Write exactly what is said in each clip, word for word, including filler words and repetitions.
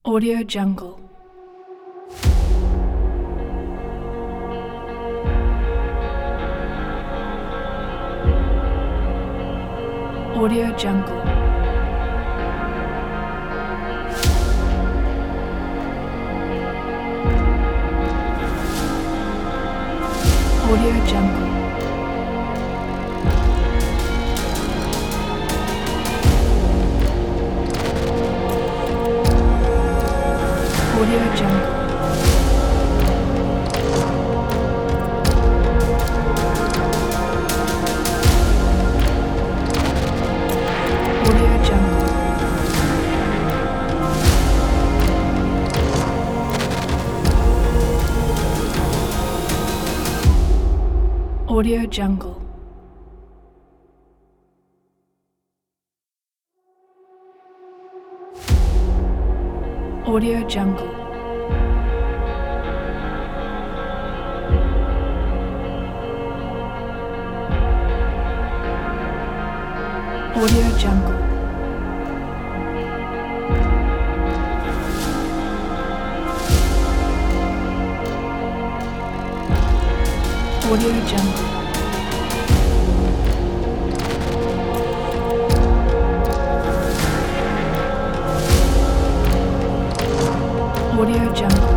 Audio Jungle. Audio Jungle. Audio Jungle. Audio Jungle. Audio Jungle. Audio Jungle. Audio Jungle. Audio Jungle. Audio Jungle. Audio Jungle.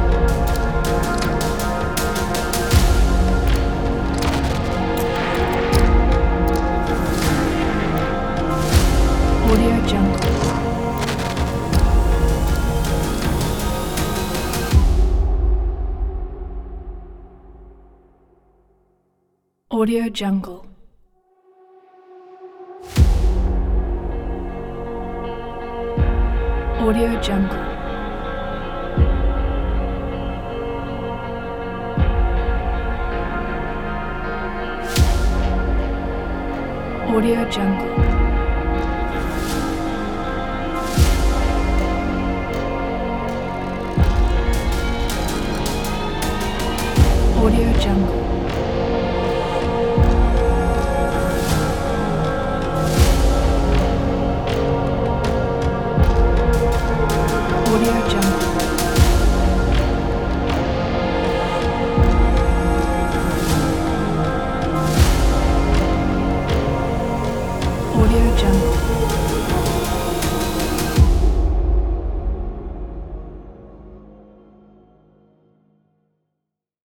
Audio Jungle. Audio Jungle. Audio Jungle. Audio Jungle. Audio Jungle.